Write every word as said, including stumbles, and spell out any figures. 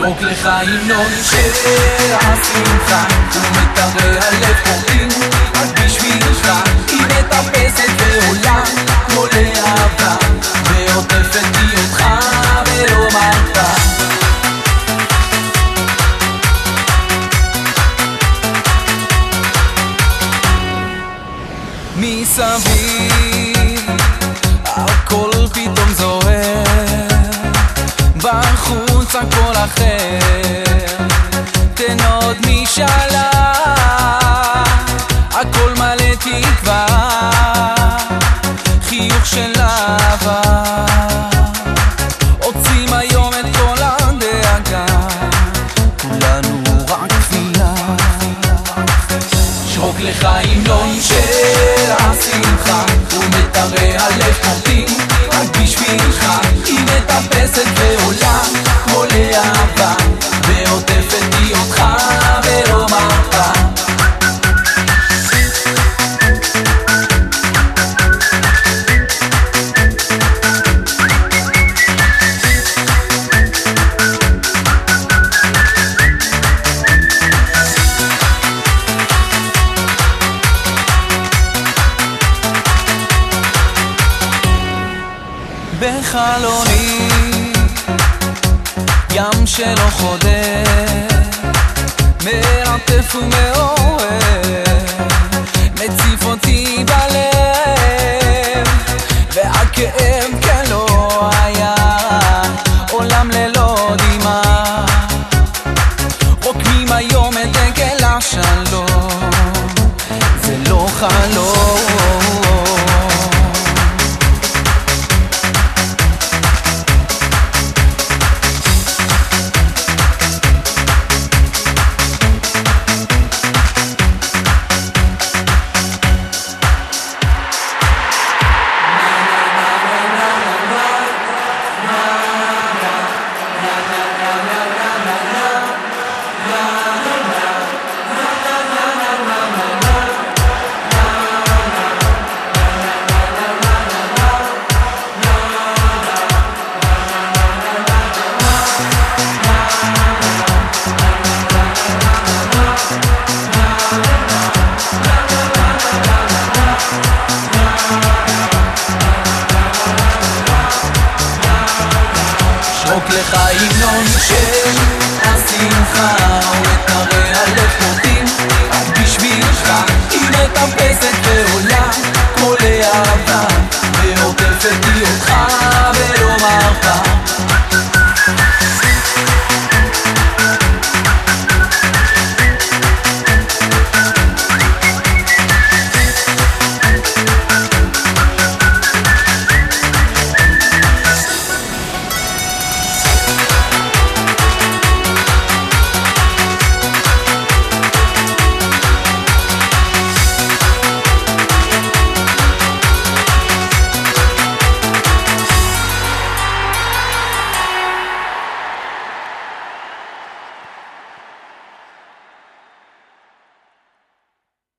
שרוק לך המנון של השמחה, ומטרי הלב קוראים רק בשבילך. היא מטפסת ועולה כמו להבה, ועוטפת לי אותך ולא מרפה. מסביב הכל פתאום זוהר, בחוץ הכל אחר, תן עוד משאלה, הכל מלא תקווה, חיוך של אהבה, עוצים היום את כל הדאגה, כולנו רק תפילה. שרוק לך המנון של השמחה, ומטרי הלב קוראים רק בשבילך. היא מטפסת ועולה כמו להבה, ועוטפת לי אותך ולא מרפה. בחלוני ים שלא חודר, מרתף ומעורר, מציף אותי בלב, והכאב כן לא היה עולם ללא דמעה. רוקמים היום את דגל השלום, זה לא חלום. שרוק לך המנון של השמחה,